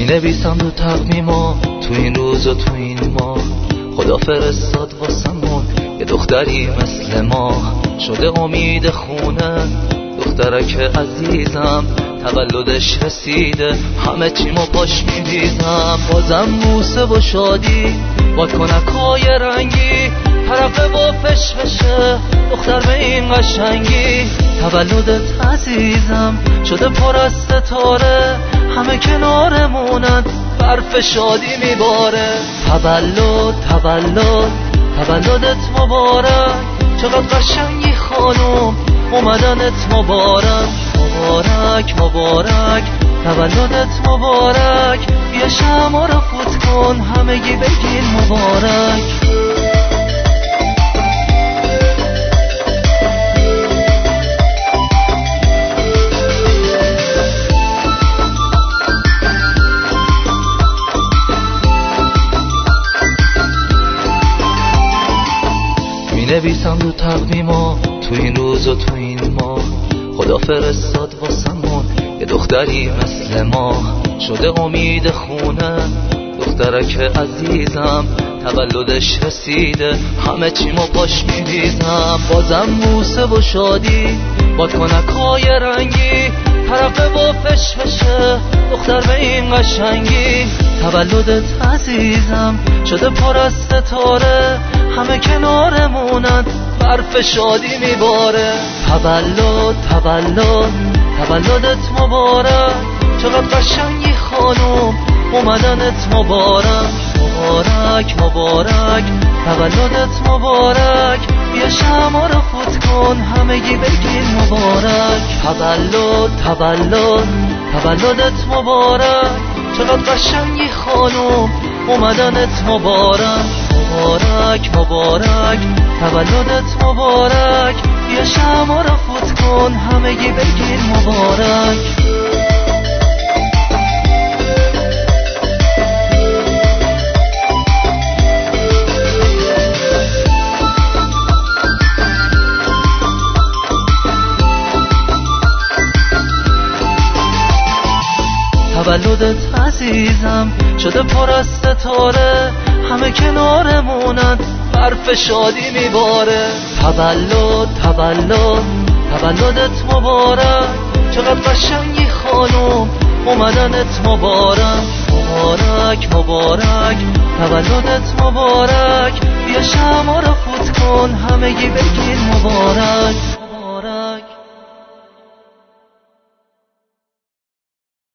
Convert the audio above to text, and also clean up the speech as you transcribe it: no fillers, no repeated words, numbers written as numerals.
نویسم رو تقویما تو این روز و تو این ماه. خدا فرستاد واسمون یه دختری مثل ما، شده امید خونه دخترک عزیزم. تولدش رسیده همه چیمو پاش میریزم. بازم بوسه و شادی با کنکای رنگی، ترقه و فشفشه دختر به این قشنگی. تولدت عزیزم شده پر از ستاره، همه کنارمونن برف شادی میباره. تولدت مبارک، چقدر قشنگی خانم اومدنت مبارک. تولدت مبارک، بیا شمع رو فوت کن همگی بگین مبارک. نویسم رو تقویما تو این روز و تو این ماه. خدا فرستاد واسمون یه دختری مثل ما، شده امید خونه دخترک عزیزم. تولدش رسیده همه چیمو پاش میریزم. بازم بوسه و شادی با کنکای رنگی، ترقه و فشفشه دختر به این قشنگی. تولدت عزیزم شده پر از ستاره، همه کنارمونن برف شادی میباره. تولدت مبارک، چقدر قشنگی خانم اومدنت مبارک. تولدت مبارک، بیا شمع رو فوت کن همگی بگین مبارک. تولدت مبارک، چقدر قشنگی خانم اومدنت مبارک. تولدت مبارک، بیا شمع رو فوت کن همگی بگین مبارک. تولدت عزیزم شده پر از ستاره، همه کنارمونن برف شادی میباره. تولدت مبارک، چقدر قشنگی خانم اومدنت مبارک. تولدت مبارک، بیا شمع رو فوت کن همگی بگین مبارک.